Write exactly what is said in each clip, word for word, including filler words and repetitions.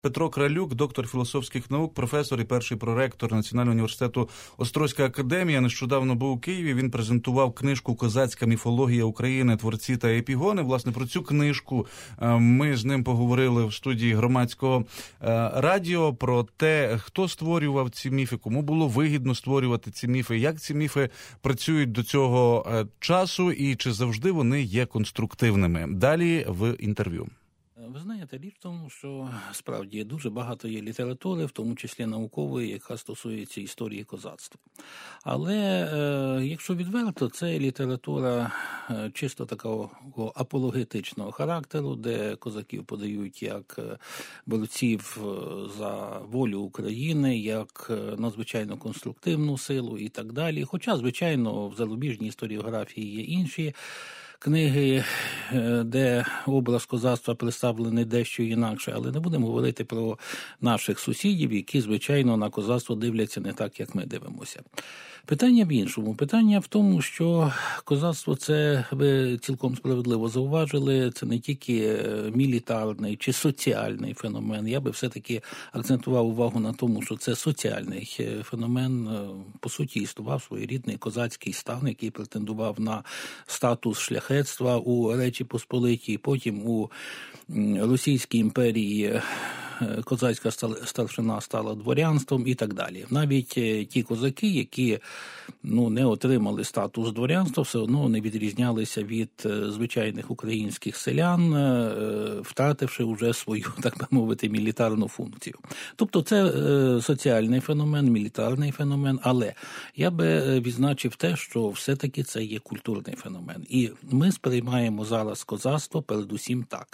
Петро Кралюк, доктор філософських наук, професор і перший проректор Національного університету Острозька академія. Нещодавно був у Києві, він презентував книжку «Козацька міфологія України. Творці та епігони». Власне, про цю книжку ми з ним поговорили в студії Громадського радіо, про те, хто створював ці міфи, кому було вигідно створювати ці міфи, як ці міфи працюють до цього часу і чи завжди вони є конструктивними. Далі в інтерв'ю. Ви знаєте, річ в тому, що справді дуже багато є літератури, в тому числі наукової, яка стосується історії козацтва. Але, е, якщо відверто, це література е, чисто такого апологетичного характеру, де козаків подають як борців за волю України, як надзвичайно конструктивну силу і так далі. Хоча, звичайно, в зарубіжній історіографії є інші книги, де образ козацтва представлений дещо інакше, але не будемо говорити про наших сусідів, які, звичайно, на козацтво дивляться не так, як ми дивимося. Питання в іншому. Питання в тому, що козацтво – це, ви цілком справедливо зауважили, це не тільки мілітарний чи соціальний феномен. Я би все-таки акцентував увагу на тому, що це соціальний феномен. По суті, існував своєрідний козацький стан, який претендував на статус шляхетства у Речі Посполитій, потім у Російській імперії козацька старшина стала дворянством і так далі. Навіть ті козаки, які ну, не отримали статус дворянства, все одно не відрізнялися від звичайних українських селян, втративши вже свою, так би мовити, мілітарну функцію. Тобто це соціальний феномен, мілітарний феномен, але я би відзначив те, що все-таки це є культурний феномен. І ми сприймаємо зараз козацтво передусім так.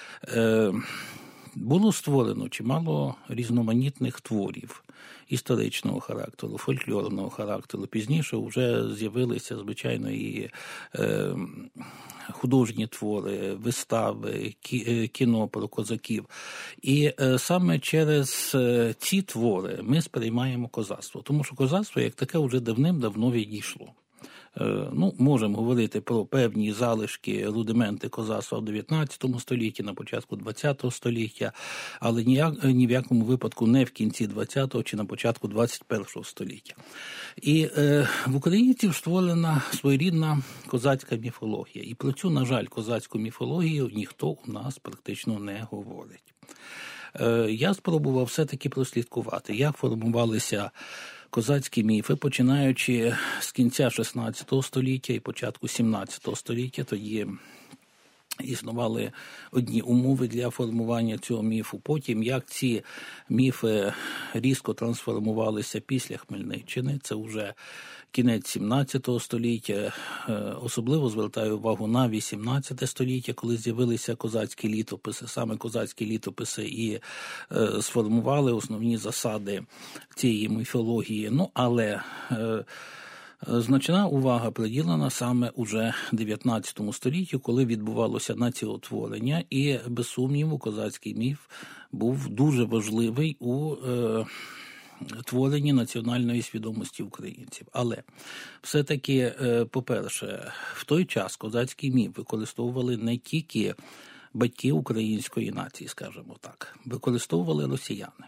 Було створено чимало різноманітних творів історичного характеру, фольклорного характеру. Пізніше вже з'явилися, звичайно, і е, художні твори, вистави, кі, кіно про козаків. І е, саме через е, ці твори ми сприймаємо козацтво. Тому що козацтво, як таке, вже давним-давно відійшло. Ну, можемо говорити про певні залишки, рудименти козацтва в дев'ятнадцятому столітті, на початку двадцятого століття, але ніяк, ні в якому випадку не в кінці двадцятого чи на початку двадцять першого століття. І е, в українців створена своєрідна козацька міфологія. І про цю, на жаль, козацьку міфологію ніхто у нас практично не говорить. Е, я спробував все-таки прослідкувати, як формувалися козацькі міфи, починаючи з кінця шістнадцятого століття і початку сімнадцятого століття. Тоді існували одні умови для формування цього міфу. Потім, як ці міфи різко трансформувалися після Хмельниччини, це вже кінець сімнадцятого століття, особливо звертаю увагу на вісімнадцяте століття, коли з'явилися козацькі літописи. Саме козацькі літописи і е, сформували основні засади цієї міфології. Ну, але е, значна увага приділена саме уже дев'ятнадцятому століттю, коли відбувалося націотворення, і, без сумніву, козацький міф був дуже важливий у е, творенні національної свідомості українців. Але все-таки, по-перше, в той час козацький міф використовували не тільки батьки української нації, скажімо так, використовували росіяни.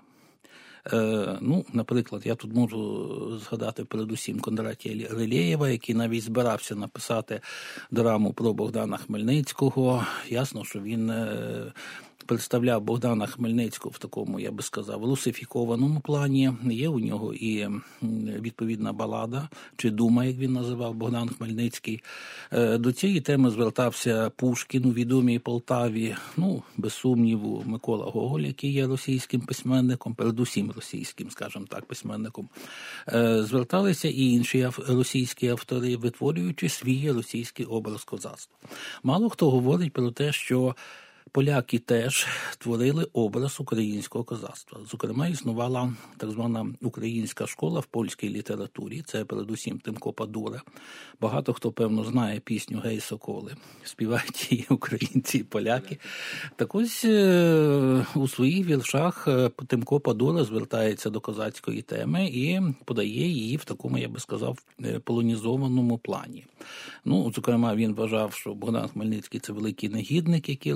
Ну, наприклад, я тут можу згадати передусім Кондратія Рилєєва, який навіть збирався написати драму про Богдана Хмельницького. Ясно, що він представляв Богдана Хмельницького в такому, я би сказав, русифікованому плані. Є у нього і відповідна балада, чи дума, як він називав, Богдан Хмельницький. До цієї теми звертався Пушкін у відомій Полтаві, ну, без сумніву, Микола Гоголь, який є російським письменником, передусім російським, скажімо так, письменником. Зверталися і інші російські автори, витворюючи свій російський образ козацтва. Мало хто говорить про те, що поляки теж творили образ українського козацтва. Зокрема, існувала так звана українська школа в польській літературі. Це передусім Тимко Падура. Багато хто, певно, знає пісню «Гей, соколи». Співають її українці і поляки. Так ось у своїх віршах Тимко Падура звертається до козацької теми і подає її в такому, я би сказав, полонізованому плані. Ну, зокрема, він вважав, що Богдан Хмельницький – це великий негідник, який розсварив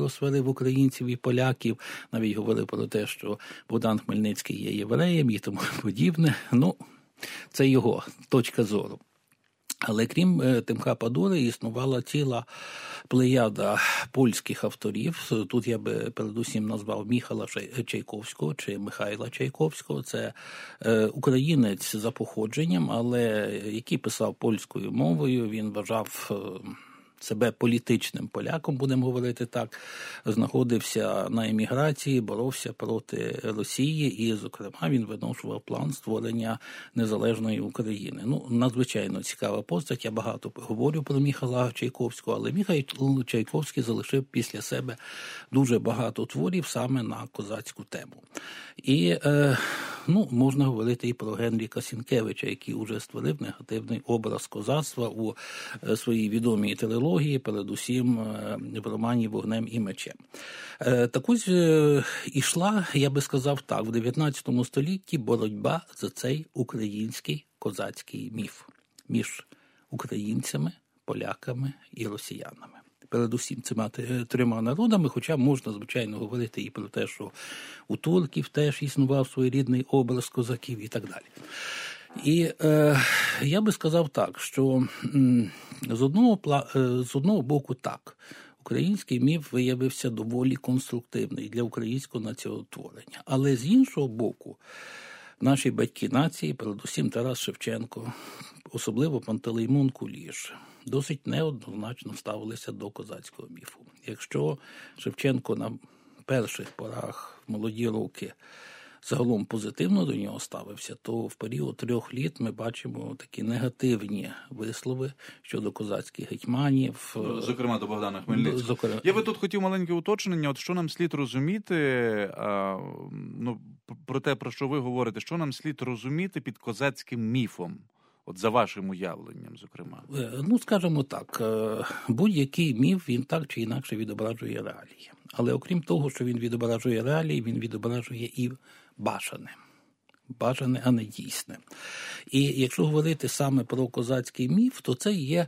в українців і поляків, навіть говорили про те, що Богдан Хмельницький є євреєм і тому подібне. Ну, це його точка зору. Але крім Тимка Падури існувала ціла плеяда польських авторів. Тут я би передусім назвав Міхала Чайковського чи Михайла Чайковського. Це українець за походженням, але який писав польською мовою. Він вважав себе політичним поляком, будемо говорити так, знаходився на еміграції, боровся проти Росії і, зокрема, він виношував план створення незалежної України. Ну, надзвичайно цікава постать, я багато говорю про Міхала Чайковського, але Міхайл Чайковський залишив після себе дуже багато творів саме на козацьку тему. І, е, ну, можна говорити і про Генріка Сінкевича, який уже створив негативний образ козацтва у своїй відомій трилогії, передусім в романі «Вогнем і мечем». Так ось ішла, я би сказав так, в дев'ятнадцятому столітті боротьба за цей український козацький міф між українцями, поляками і росіянами. Передусім цими трьома народами, хоча можна, звичайно, говорити і про те, що у турків теж існував своєрідний образ козаків і так далі. І е, я би сказав так, що м, з, одного, з одного боку так, український міф виявився доволі конструктивний для українського націотворення, але з іншого боку, наші батьки нації, передусім Тарас Шевченко, особливо Пантелеймон Куліш, досить неоднозначно ставилися до козацького міфу. Якщо Шевченко на перших порах, в молоді роки, загалом позитивно до нього ставився, то в період трьох літ ми бачимо такі негативні вислови щодо козацьких гетьманів. Зокрема, до Богдана Хмельницького. Зокрема. Я би тут хотів маленьке уточнення, от що нам слід розуміти, а, ну, про те, про що ви говорите, що нам слід розуміти під козацьким міфом? От за вашим уявленням, зокрема. Ну, скажімо так, будь-який міф, він так чи інакше відображує реалії. Але окрім того, що він відображує реалії, він відображує і бажане. Бажане, а не дійсне. І якщо говорити саме про козацький міф, то це є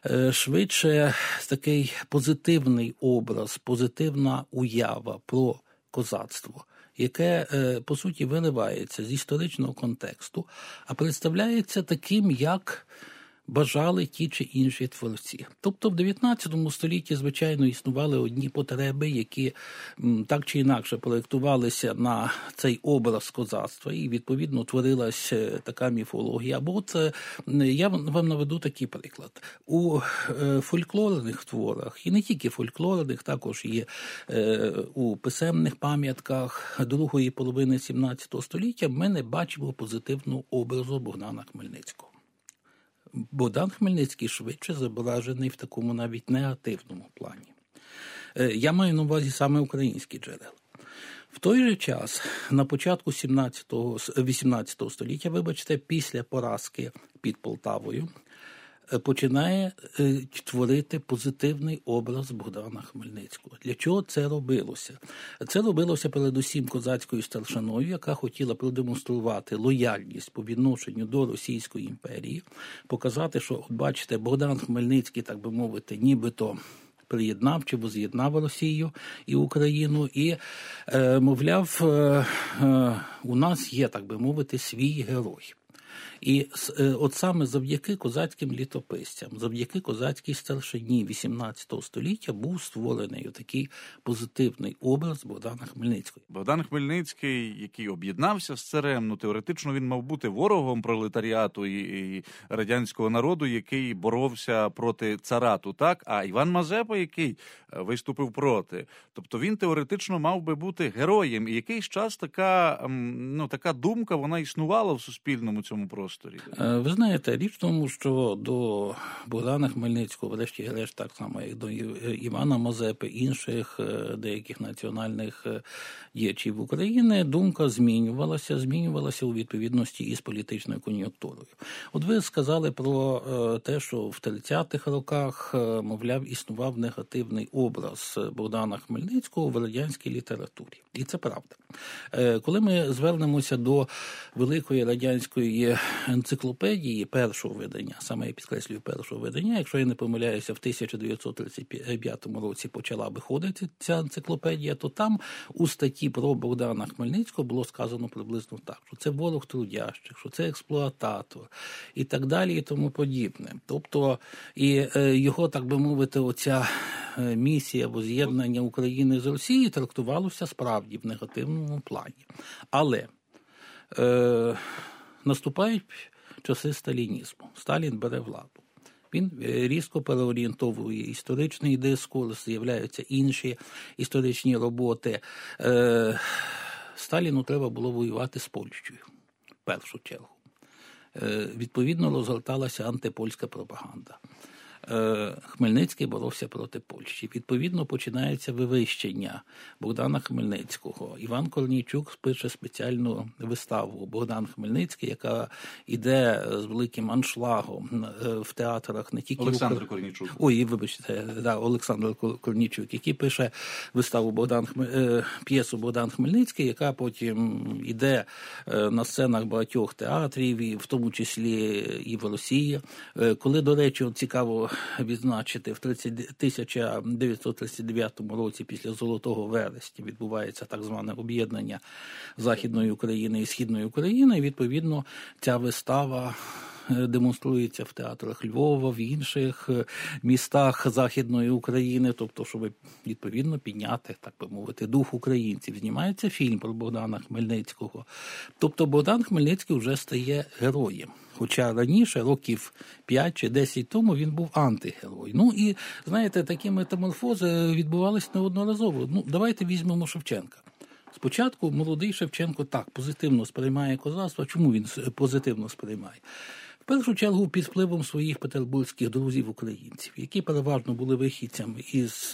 швидше такий позитивний образ, позитивна уява про козацтво, яке, по суті, виливається з історичного контексту, а представляється таким, як бажали ті чи інші творці. Тобто в дев'ятнадцятому столітті, звичайно, існували одні потреби, які так чи інакше проєктувалися на цей образ козацтва, і, відповідно, творилась така міфологія. Або от я вам наведу такий приклад. У фольклорних творах, і не тільки фольклорних, також є у писемних пам'ятках другої половини сімнадцятого століття, ми не бачимо позитивного образу Богдана Хмельницького. Богдан Хмельницький швидше зображений в такому навіть негативному плані. Я маю на увазі саме українські джерела. В той же час, на початку вісімнадцятого століття, вибачте, після поразки під Полтавою, починає творити позитивний образ Богдана Хмельницького. Для чого це робилося? Це робилося передусім козацькою старшиною, яка хотіла продемонструвати лояльність по відношенню до Російської імперії, показати, що, от бачите, Богдан Хмельницький, так би мовити, нібито приєднав чи воз'єднав Росію і Україну, і, е, мовляв, е, е, у нас є, так би мовити, свій герой. І от саме завдяки козацьким літописцям, завдяки козацькій старшині вісімнадцятого століття був створений такий позитивний образ Богдана Хмельницького. Богдан Хмельницький, який об'єднався з царем, ну теоретично він мав бути ворогом пролетаріату і, і радянського народу, який боровся проти царату, так? А Іван Мазепа, який виступив проти. Тобто він теоретично мав би бути героєм. І якийсь час така, ну, така думка, вона існувала в суспільному цьому просторі. Ви знаєте, річ в тому, що до Богдана Хмельницького, врешті-решт, так само, як до Івана Мазепи, інших деяких національних діячів України, думка змінювалася, змінювалася у відповідності із політичною кон'юнктурою. От ви сказали про те, що в тридцятих роках, мовляв, існував негативний образ Богдана Хмельницького в радянській літературі. І це правда. Коли ми звернемося до великої радянської цієї енциклопедії першого видання, саме я підкреслюю першого видання, якщо я не помиляюся, в тисяча дев'ятсот тридцять п'ятому році почала виходити ця енциклопедія, то там у статті про Богдана Хмельницького було сказано приблизно так, що це ворог трудящих, що це експлуататор і так далі і тому подібне. Тобто і його, так би мовити, оця місія або з'єднання України з Росією трактувалося справді в негативному плані. Але е, наступають часи сталінізму. Сталін бере владу. Він різко переорієнтовує історичний дискурс, з'являються інші історичні роботи. Е, Сталіну треба було воювати з Польщею, в першу чергу. Е, відповідно, розгорталася антипольська пропаганда. Хмельницький боровся проти Польщі. Відповідно, починається вивищення Богдана Хмельницького. Іван Корнійчук пише спеціальну виставу «Богдан Хмельницький», яка йде з великим аншлагом в театрах не тільки... Олександр Укра... Корнійчук. Ой, вибачте, да, Олександр Корнійчук, який пише виставу Богдан Хмель... п'єсу «Богдан Хмельницький», яка потім йде на сценах багатьох театрів, і в тому числі і в Росії. Коли, до речі, цікаво відзначити, в тисяча дев'ятсот тридцять дев'ятому році після Золотого вересня відбувається так зване об'єднання Західної України і Східної України, і відповідно ця вистава демонструється в театрах Львова, в інших містах Західної України, тобто, щоб відповідно підняти, так би мовити, дух українців. Знімається фільм про Богдана Хмельницького. Тобто Богдан Хмельницький вже стає героєм. Хоча раніше, років п'ять чи десять тому, він був антигерой. Ну і, знаєте, такі метаморфози відбувалися неодноразово. Ну, давайте візьмемо Шевченка. Спочатку молодий Шевченко так позитивно сприймає козацтво. Чому він позитивно сприймає? В першу чергу під впливом своїх петербурзьких друзів-українців, які переважно були вихідцями із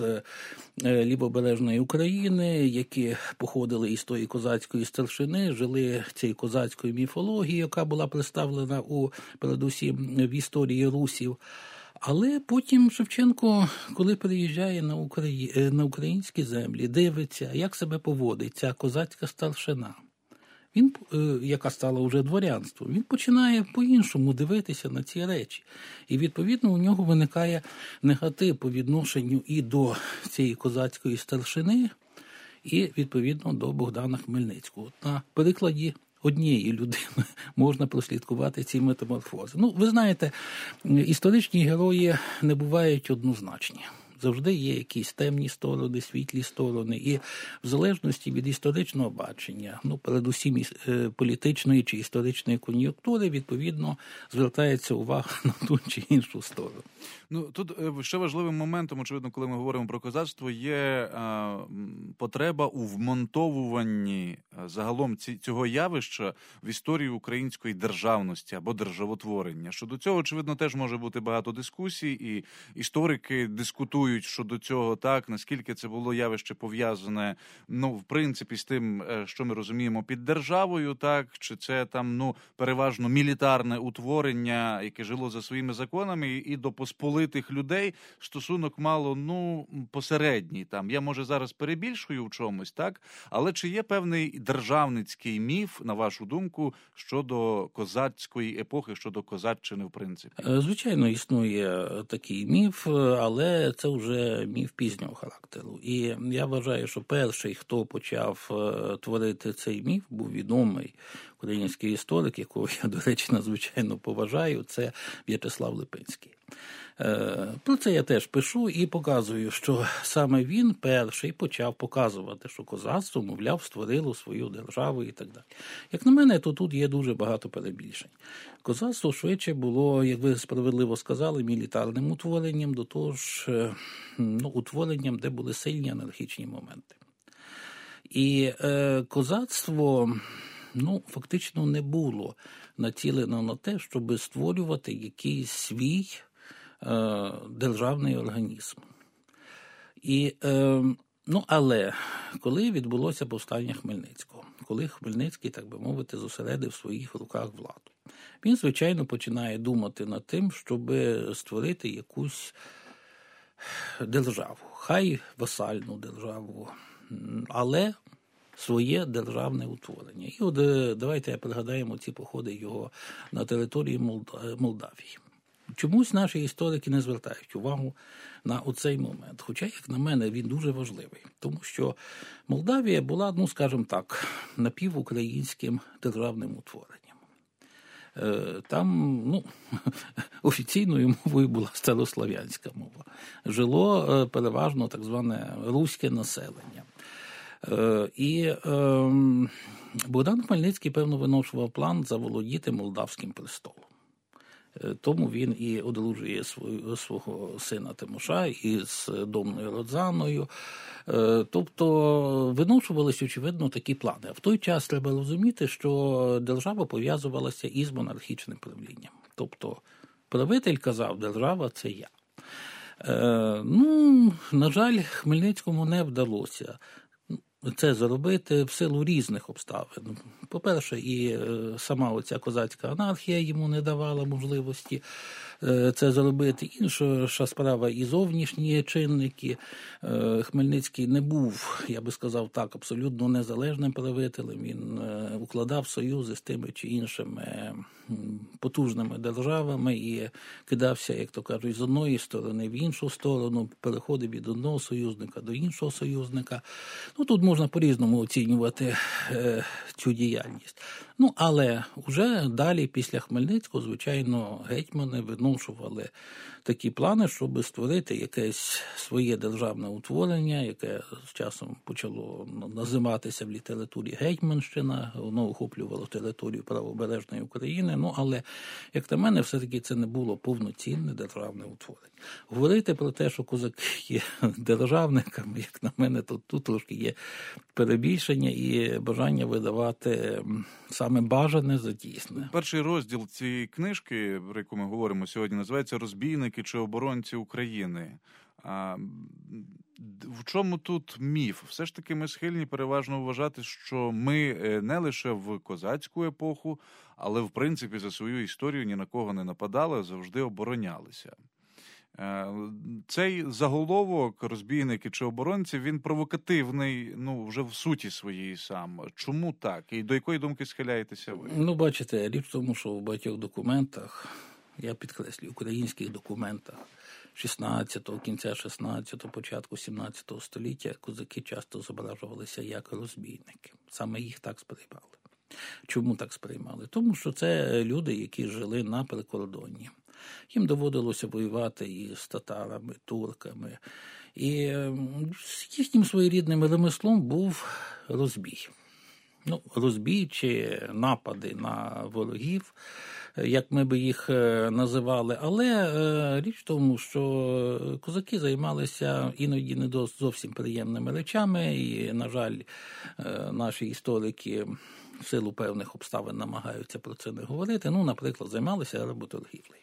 лівобережної України, які походили із тої козацької старшини, жили цією козацькою міфологією, яка була представлена у, передусім в історії русів. Але потім Шевченко, коли приїжджає на, Украї... на українські землі, дивиться, як себе поводить ця козацька старшина, він, яка стала вже дворянством, він починає по-іншому дивитися на ці речі. І, відповідно, у нього виникає негатив по відношенню і до цієї козацької старшини, і, відповідно, до Богдана Хмельницького. На прикладі однієї людини можна прослідкувати ці метаморфози. Ну, ви знаєте, історичні герої не бувають однозначні. Завжди є якісь темні сторони, світлі сторони, і в залежності від історичного бачення, ну, передусім політичної чи історичної кон'юнктури, відповідно, звертається увага на ту чи іншу сторону. Ну, тут ще важливим моментом, очевидно, коли ми говоримо про козацтво, є е, потреба у вмонтовуванні загалом ці, цього явища в історію української державності або державотворення. Щодо цього, очевидно, теж може бути багато дискусій, і історики дискутують щодо цього, так, наскільки це було явище пов'язане, ну, в принципі, з тим, що ми розуміємо під державою, так, чи це там, ну, переважно мілітарне утворення, яке жило за своїми законами, і до посполитих людей стосунок мало, ну, посередній там. Я, може, зараз перебільшую в чомусь, так, але чи є певний державницький міф, на вашу думку, щодо козацької епохи, щодо козаччини, в принципі? Звичайно, існує такий міф, але це вже міф пізнього характеру. І я вважаю, що перший, хто почав творити цей міф, був відомий український історик, якого я, до речі, надзвичайно поважаю, це В'ячеслав Липинський. Про це я теж пишу і показую, що саме він перший почав показувати, що козацтво, мовляв, створило свою державу і так далі. Як на мене, то тут є дуже багато перебільшень. Козацтво швидше було, як ви справедливо сказали, мілітарним утворенням, до того ж, ну, утворенням, де були сильні анархічні моменти. І е, козацтво, ну, фактично не було націлено на те, щоб створювати якийсь свій е, державний організм. І, е, ну, але коли відбулося повстання Хмельницького, коли Хмельницький, так би мовити, зосередив в своїх руках владу, він, звичайно, починає думати над тим, щоб створити якусь державу, хай васальну державу, але своє державне утворення. І от давайте пригадаємо ці походи його на території Молдавії. Чомусь наші історики не звертають увагу на оцей момент. Хоча, як на мене, він дуже важливий. Тому що Молдавія була, ну, скажімо так, напівукраїнським державним утворенням. Там, ну, офіційною мовою була старослов'янська мова. Жило переважно так зване руське населення. І Богдан Хмельницький, певно, виношував план заволодіти молдавським престолом. Тому він і одружує свою, свого сина Тимоша із Домною Родзаною. Тобто виношувалися, очевидно, такі плани. А в той час треба розуміти, що держава пов'язувалася із монархічним правлінням. Тобто правитель казав, держава – це я. Ну, на жаль, Хмельницькому не вдалося це зробити в силу різних обставин. По-перше, і сама оця козацька анархія йому не давала можливості це зробити. Інша справа і зовнішні чинники. Хмельницький не був, я би сказав так, абсолютно незалежним правителем. Він укладав союзи з тими чи іншими потужними державами і кидався, як то кажуть, з одної сторони в іншу сторону, переходив від одного союзника до іншого союзника. Ну, тут можна по-різному оцінювати е, цю діяльність. Ну, але вже далі, після Хмельницького, звичайно, гетьмани виношували такі плани, щоб створити якесь своє державне утворення, яке з часом почало називатися в літературі Гетьманщина, воно охоплювало територію правобережної України, ну, але, як на мене, все-таки це не було повноцінне державне утворення. Говорити про те, що козаки є державниками, як на мене, то тут трошки є перебільшення і бажання видавати саме бажане за дійсне. Перший розділ цієї книжки, про яку ми говоримо сьогодні, називається «Розбійники чи оборонці України». А в чому тут міф? Все ж таки ми схильні переважно вважати, що ми не лише в козацьку епоху, але в принципі за свою історію ні на кого не нападали, а завжди оборонялися. Цей заголовок «Розбійники чи оборонці», він провокативний, ну, вже в суті своїй сам. Чому так? І до якої думки схиляєтеся ви? Ну, бачите, річ в тому, що в багатьох документах, я підкреслюю, українських документах шістнадцятого, кінця шістнадцятого, початку сімнадцятого століття козаки часто зображувалися як розбійники. Саме їх так сприймали. Чому так сприймали? Тому що це люди, які жили на прикордонні. Їм доводилося воювати і з татарами, турками. І їхнім своєрідним ремеслом був розбій. Ну, розбій чи напади на ворогів, як ми би їх називали. Але річ в тому, що козаки займалися іноді не зовсім приємними речами. І, на жаль, наші історики в силу певних обставин намагаються про це не говорити. Ну, наприклад, займалися работоргівлею.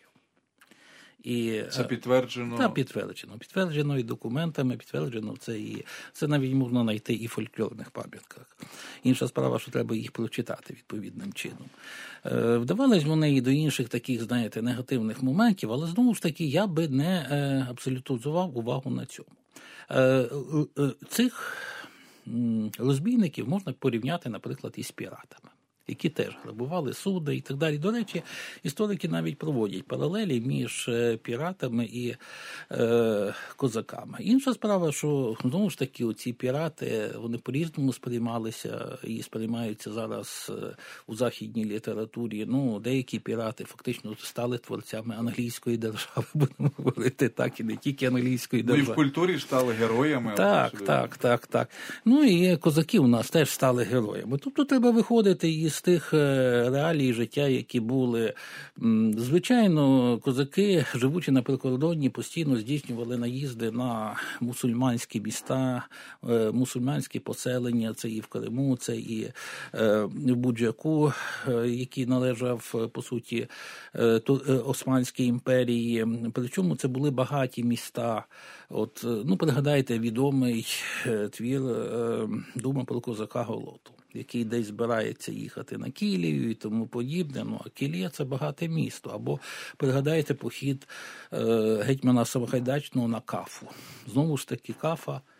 І це підтверджено? Так, підтверджено. Підтверджено і документами, підтверджено це і це навіть можна знайти і в фольклорних пам'ятках. Інша справа, що треба їх прочитати відповідним чином. Е, вдавались вони і до інших таких, знаєте, негативних моментів, але знову ж таки я би не е, абсолютизував увагу на цьому. Е, е, цих розбійників можна порівняти, наприклад, із піратами, які теж грабували суди і так далі. До речі, історики навіть проводять паралелі між піратами і е, козаками. Інша справа, що, знову ж таки, оці пірати, вони по-різному сприймалися і сприймаються зараз у західній літературі. Ну, деякі пірати фактично стали творцями англійської держави, будемо говорити так, і не тільки англійської держави. Ну, і в культурі стали героями. Так, так, так, так. Ну, і козаки у нас теж стали героями. Тобто треба виходити із з тих реалій життя, які були. Звичайно, козаки, живучи на прикордонні, постійно здійснювали наїзди на мусульманські міста, мусульманські поселення, це і в Криму, це і в Буджаку, який належав, по суті, Османській імперії. Причому це були багаті міста. От, ну, пригадайте відомий твір «Дума про козака Голоту», який десь збирається їхати на Кілію і тому подібне. Ну, а Кілія – це багате місто. Або пригадайте похід е, гетьмана Сагайдачного на Кафу. Знову ж таки, Кафа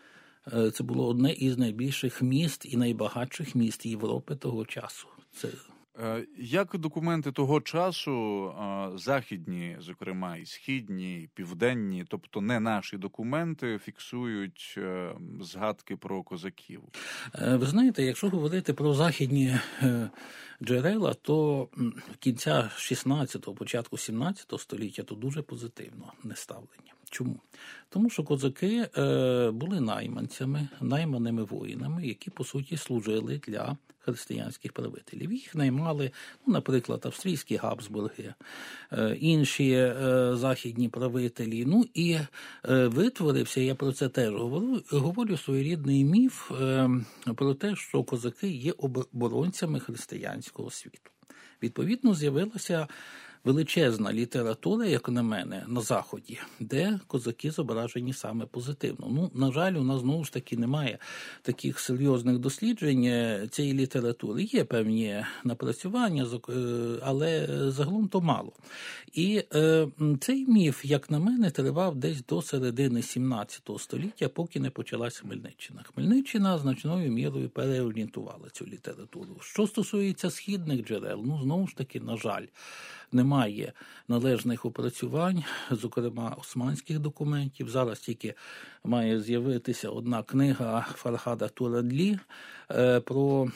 Це було одне із найбільших міст і найбагатших міст Європи того часу. Це... Як документи того часу, західні, зокрема, і східні, і південні, тобто не наші документи, фіксують згадки про козаків? Ви знаєте, якщо говорити про західні джерела, то кінця шістнадцятого, початку сімнадцятого століття то дуже позитивно не ставлення. Чому? Тому що козаки були найманцями, найманими воїнами, які, по суті, служили для християнських правителів. Їх наймали, ну, наприклад, австрійські Габсбурги, інші західні правителі. Ну і витворився, я про це теж говорю, говорю своєрідний міф про те, що козаки є оборонцями християнського світу. Відповідно, з'явилася величезна література, як на мене, на Заході, де козаки зображені саме позитивно. Ну, на жаль, у нас, знову ж таки, немає таких серйозних досліджень цієї літератури. Є певні напрацювання, але загалом то мало. І е, цей міф, як на мене, тривав десь до середини сімнадцятого століття, поки не почалася Хмельниччина. Хмельниччина значною мірою переорієнтувала цю літературу. Що стосується східних джерел, ну, знову ж таки, на жаль, немає належних опрацювань, зокрема османських документів. Зараз тільки має з'явитися одна книга Фаргада Турадлі про,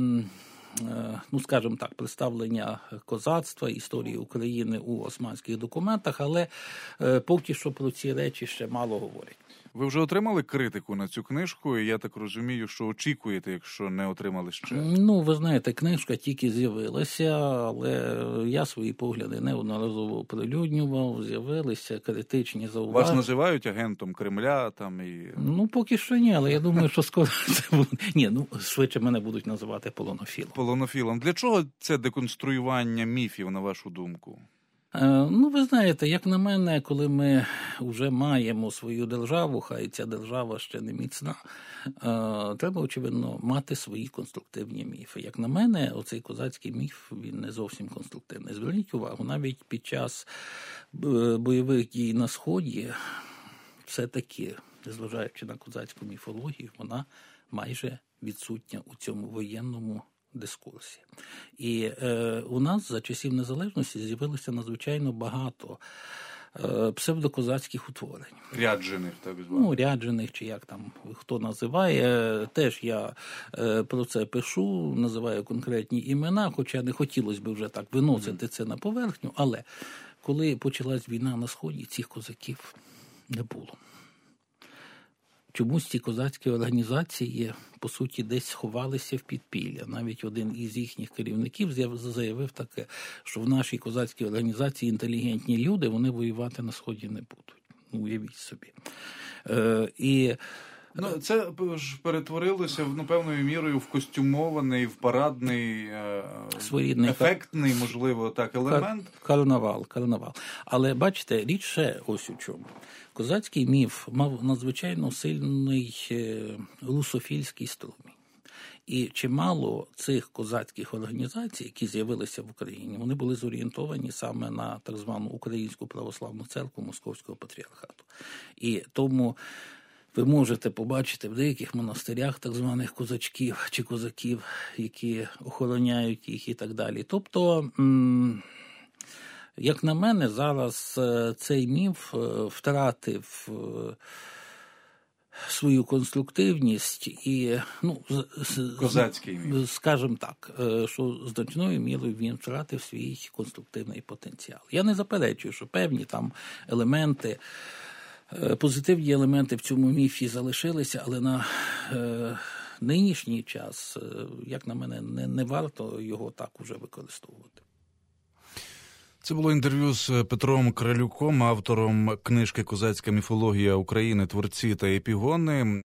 ну, скажімо так, представлення козацтва, історії України у османських документах, але поки що про ці речі ще мало говорять. Ви вже отримали критику на цю книжку, і я так розумію, що очікуєте, якщо не отримали ще? Ну, ви знаєте, книжка тільки з'явилася, але я свої погляди неодноразово оприлюднював, з'явилися критичні зауваження. Вас називають агентом Кремля там і... Ну, поки що ні, але я думаю, що скоро це буде. Ні, ну, швидше мене будуть називати полонофілом. Полонофілом. Для чого це деконструювання міфів, на вашу думку? Ну, ви знаєте, як на мене, коли ми вже маємо свою державу, хай ця держава ще не міцна, треба, очевидно, мати свої конструктивні міфи. Як на мене, оцей козацький міф, він не зовсім конструктивний. Зверніть увагу, навіть під час бойових дій на Сході, все-таки, незважаючи на козацьку міфологію, вона майже відсутня у цьому воєнному дискурсі. І е, у нас за часів незалежності з'явилося надзвичайно багато е, псевдокозацьких утворень. Ряджених, так званих. Ну, ряджених, чи як там хто називає. Теж я е, про це пишу, називаю конкретні імена, хоча не хотілося б вже так виносити mm-hmm. це на поверхню, але коли почалась війна на Сході, цих козаків не було. Чомусь ці козацькі організації, по суті, десь сховалися в підпілля. Навіть один із їхніх керівників заявив таке, що в нашій козацькій організації інтелігентні люди, вони воювати на Сході не будуть. Ну, уявіть собі. Е, і... Ну, це ж перетворилося, ну, певною мірою в костюмований, в парадний, Своєрідний ефектний, кар... можливо, так, елемент. Кар... Карнавал, карнавал. Але, бачите, річ ще ось у чому. Козацький міф мав надзвичайно сильний русофільський струмінь. І чимало цих козацьких організацій, які з'явилися в Україні, вони були зорієнтовані саме на так звану Українську православну церкву Московського патріархату. І тому ви можете побачити в деяких монастирях так званих козачків чи козаків, які охороняють їх і так далі. Тобто, як на мене, зараз цей міф втратив свою конструктивність і, ну, козацький міф. Скажімо так, що значною мірою він втратив свій конструктивний потенціал. Я не заперечую, що певні там елементи, позитивні елементи в цьому міфі залишилися, але на е, нинішній час, е, як на мене, не, не варто його так уже використовувати. Це було інтерв'ю з Петром Кралюком, автором книжки «Козацька міфологія України. Творці та епігони».